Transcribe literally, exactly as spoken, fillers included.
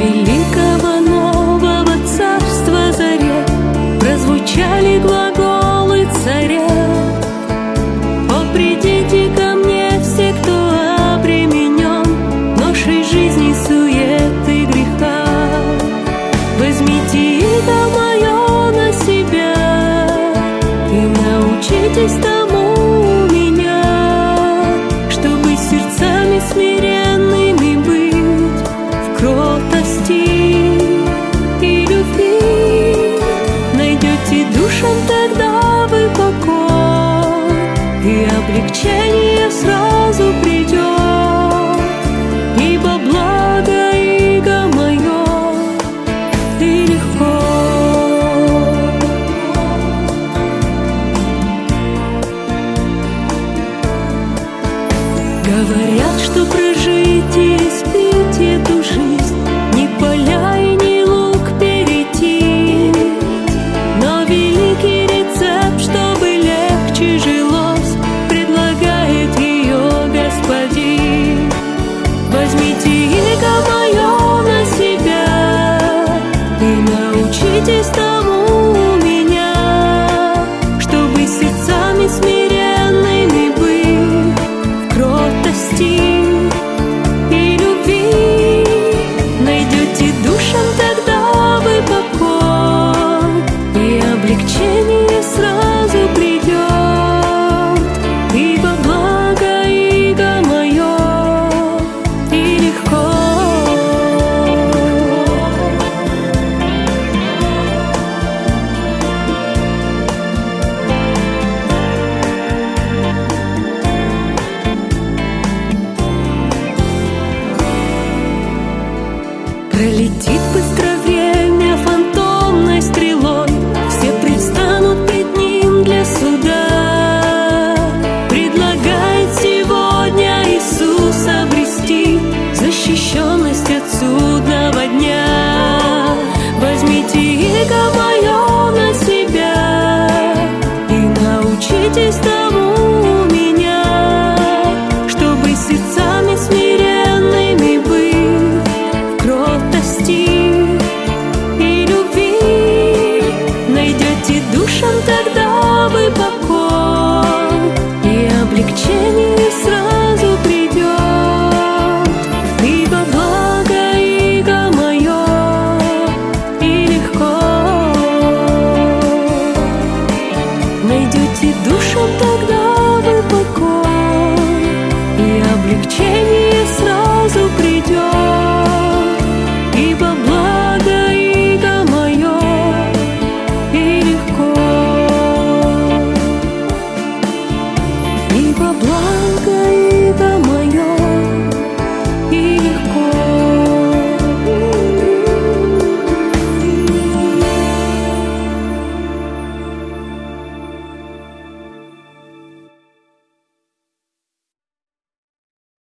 великого нового царства заре прозвучали глаголы царя. О, придите ко мне все, кто обременен ношей жизни, суеты, греха. Возьмите иго мое на себя и научитесь тому у меня, чтобы сердцами смиренными быть в кротости и любви. Найдете душам тогда вы покой, и облегчение сразу придет, ибо благо иго мое и легко. Говорят, что прожить и испить эту жизнь ни поля и ни луг перейти, но великий рецепт, чтобы легче жилось, предлагает ее Господин. Возьмите иго мое на себя и научитесь тому у меня, чтобы сердцами смиренными быть в кротости и любви. Найдете душам тогда вы покой, и облегчение сразу придет, ибо